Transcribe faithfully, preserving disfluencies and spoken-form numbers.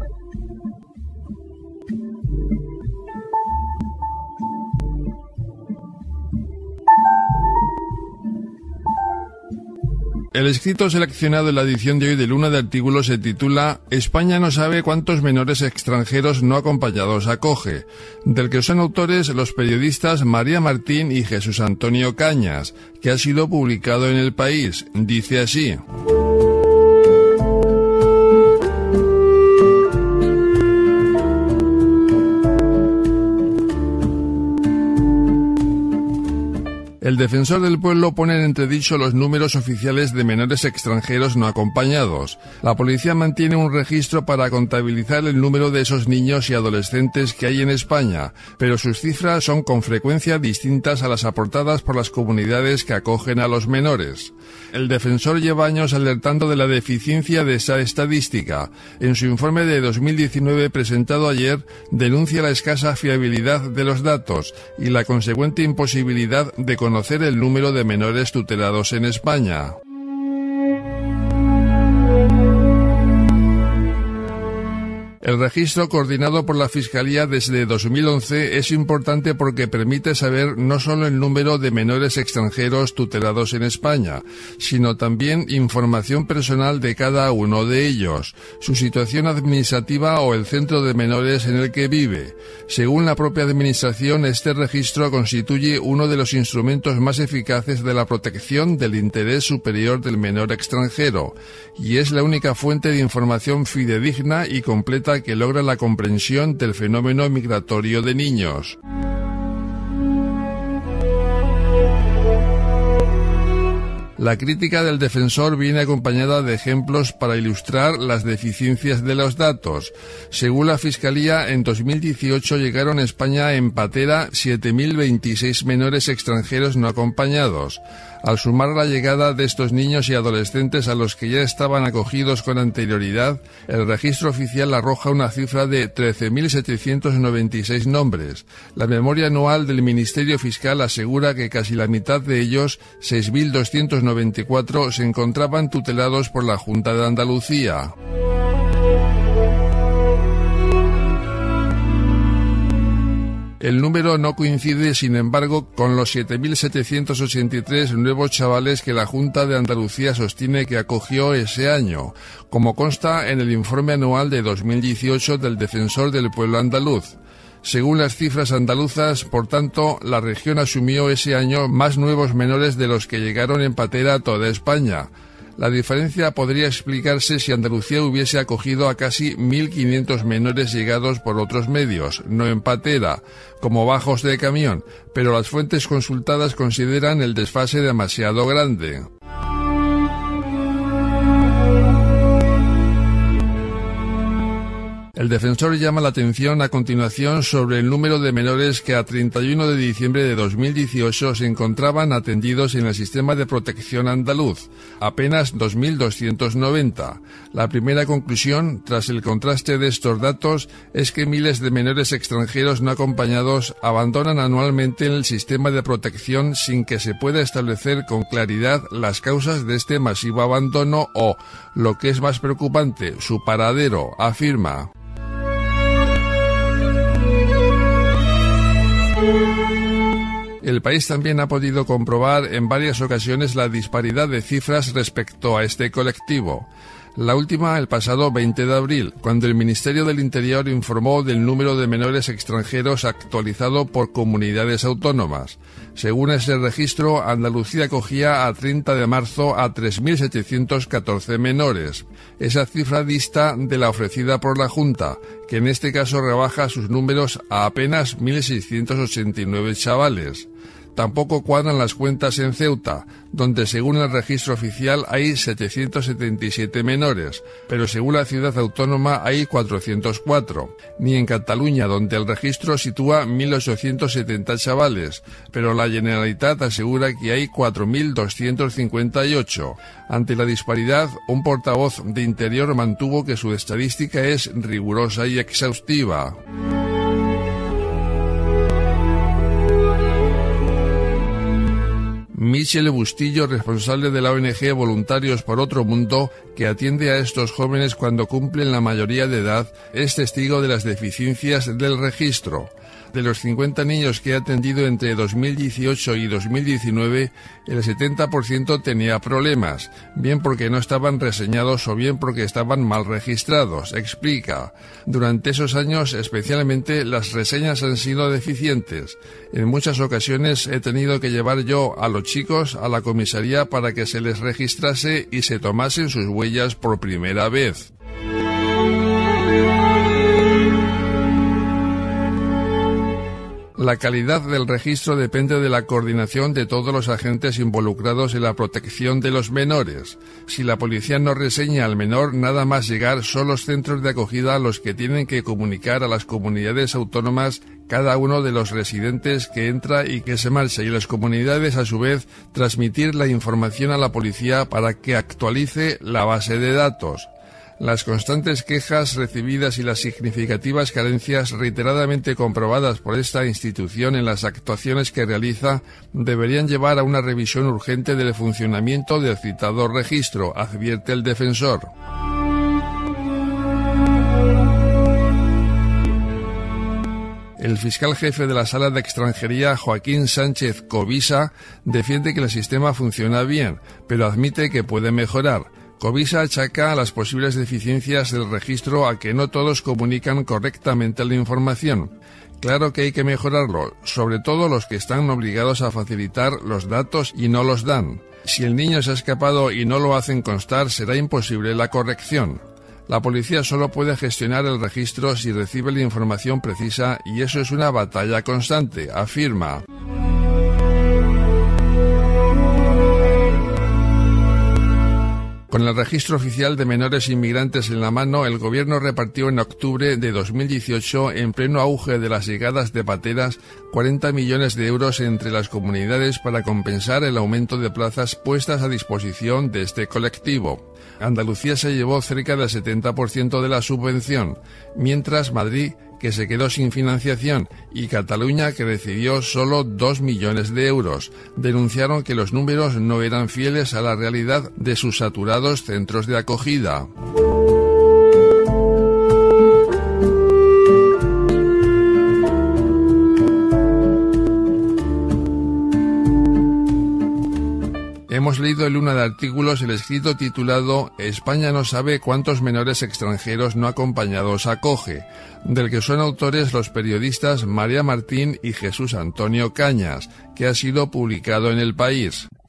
El escrito seleccionado en la edición de hoy de Luna de Artículos se titula «España no sabe cuántos menores extranjeros no acompañados acoge», del que son autores los periodistas María Martín y Jesús Antonio Cañas, que ha sido publicado en El País. Dice así: El Defensor del Pueblo pone en entredicho los números oficiales de menores extranjeros no acompañados. La policía mantiene un registro para contabilizar el número de esos niños y adolescentes que hay en España, pero sus cifras son con frecuencia distintas a las aportadas por las comunidades que acogen a los menores. El Defensor lleva años alertando de la deficiencia de esa estadística. En su informe de dos mil diecinueve presentado ayer, denuncia la escasa fiabilidad de los datos y la consecuente imposibilidad de conocer conocer el número de menores tutelados en España. El registro coordinado por la Fiscalía desde dos mil once es importante porque permite saber no solo el número de menores extranjeros tutelados en España, sino también información personal de cada uno de ellos, su situación administrativa o el centro de menores en el que vive. Según la propia Administración, este registro constituye uno de los instrumentos más eficaces de la protección del interés superior del menor extranjero, y es la única fuente de información fidedigna y completa que logra la comprensión del fenómeno migratorio de niños. La crítica del Defensor viene acompañada de ejemplos para ilustrar las deficiencias de los datos. Según la Fiscalía, en dos mil dieciocho llegaron a España en patera siete mil veintiséis menores extranjeros no acompañados. Al sumar la llegada de estos niños y adolescentes a los que ya estaban acogidos con anterioridad, el registro oficial arroja una cifra de trece mil setecientos noventa y seis nombres. La memoria anual del Ministerio Fiscal asegura que casi la mitad de ellos, seis mil doscientos noventa y cuatro, se encontraban tutelados por la Junta de Andalucía. El número no coincide, sin embargo, con los siete mil setecientos ochenta y tres nuevos chavales que la Junta de Andalucía sostiene que acogió ese año, como consta en el informe anual de dos mil dieciocho del Defensor del Pueblo andaluz. Según las cifras andaluzas, por tanto, la región asumió ese año más nuevos menores de los que llegaron en patera a toda España. La diferencia podría explicarse si Andalucía hubiese acogido a casi mil quinientos menores llegados por otros medios, no en patera, como bajos de camión, pero las fuentes consultadas consideran el desfase demasiado grande. El Defensor llama la atención a continuación sobre el número de menores que a treinta y uno de diciembre de dos mil dieciocho se encontraban atendidos en el sistema de protección andaluz, apenas dos mil doscientos noventa. La primera conclusión, tras el contraste de estos datos, es que miles de menores extranjeros no acompañados abandonan anualmente el sistema de protección sin que se pueda establecer con claridad las causas de este masivo abandono o, lo que es más preocupante, su paradero, afirma. El País también ha podido comprobar en varias ocasiones la disparidad de cifras respecto a este colectivo. La última el pasado veinte de abril, cuando el Ministerio del Interior informó del número de menores extranjeros actualizado por comunidades autónomas. Según ese registro, Andalucía acogía a treinta de marzo a tres mil setecientos catorce menores. Esa cifra dista de la ofrecida por la Junta, que en este caso rebaja sus números a apenas mil seiscientos ochenta y nueve chavales. Tampoco cuadran las cuentas en Ceuta, donde según el registro oficial hay setecientos setenta y siete menores, pero según la ciudad autónoma hay cuatrocientos cuatro. Ni en Cataluña, donde el registro sitúa mil ochocientos setenta chavales, pero la Generalitat asegura que hay cuatro mil doscientos cincuenta y ocho. Ante la disparidad, un portavoz de Interior mantuvo que su estadística es rigurosa y exhaustiva. Michel Bustillo, responsable de la O N G Voluntarios por Otro Mundo, que atiende a estos jóvenes cuando cumplen la mayoría de edad, es testigo de las deficiencias del registro. De los cincuenta niños que ha atendido entre dos mil dieciocho y dos mil diecinueve, el setenta por ciento tenía problemas, bien porque no estaban reseñados o bien porque estaban mal registrados, explica. Durante esos años, especialmente, las reseñas han sido deficientes. En muchas ocasiones he tenido que llevar yo a los chicos a la comisaría para que se les registrase y se tomasen sus huellas por primera vez. La calidad del registro depende de la coordinación de todos los agentes involucrados en la protección de los menores. Si la policía no reseña al menor, nada más llegar son los centros de acogida los que tienen que comunicar a las comunidades autónomas cada uno de los residentes que entra y que se marcha, y las comunidades a su vez transmitir la información a la policía para que actualice la base de datos. Las constantes quejas recibidas y las significativas carencias reiteradamente comprobadas por esta institución en las actuaciones que realiza deberían llevar a una revisión urgente del funcionamiento del citado registro, advierte el defensor. El fiscal jefe de la Sala de Extranjería, Joaquín Sánchez Covisa, defiende que el sistema funciona bien, pero admite que puede mejorar. Covisa achaca las posibles deficiencias del registro a que no todos comunican correctamente la información. Claro que hay que mejorarlo, sobre todo los que están obligados a facilitar los datos y no los dan. Si el niño se ha escapado y no lo hacen constar, será imposible la corrección. La policía solo puede gestionar el registro si recibe la información precisa y eso es una batalla constante, afirma. Con el registro oficial de menores inmigrantes en la mano, el gobierno repartió en octubre de dos mil dieciocho, en pleno auge de las llegadas de pateras, cuarenta millones de euros entre las comunidades para compensar el aumento de plazas puestas a disposición de este colectivo. Andalucía se llevó cerca del setenta por ciento de la subvención, mientras Madrid, que se quedó sin financiación, y Cataluña, que recibió solo dos millones de euros. Denunciaron que los números no eran fieles a la realidad de sus saturados centros de acogida. Hemos leído en Luna de Artículos el escrito titulado «España no sabe cuántos menores extranjeros no acompañados acoge», del que son autores los periodistas María Martín y Jesús Antonio Cañas, que ha sido publicado en El País.